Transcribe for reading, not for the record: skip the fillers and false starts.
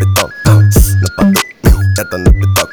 reggaetón. No pa' tu, esto no es TikTok.